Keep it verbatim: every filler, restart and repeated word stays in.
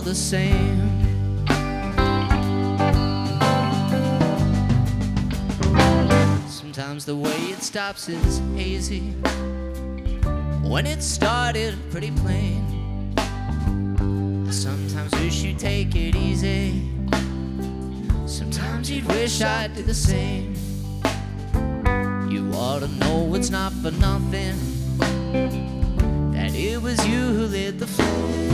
the same. Sometimes the way it stops is hazy. When it started, pretty plain. I sometimes wish you'd take it easy. Sometimes you'd wish I'd do the same. You ought to know it's not for nothing that it was you who lit the flame.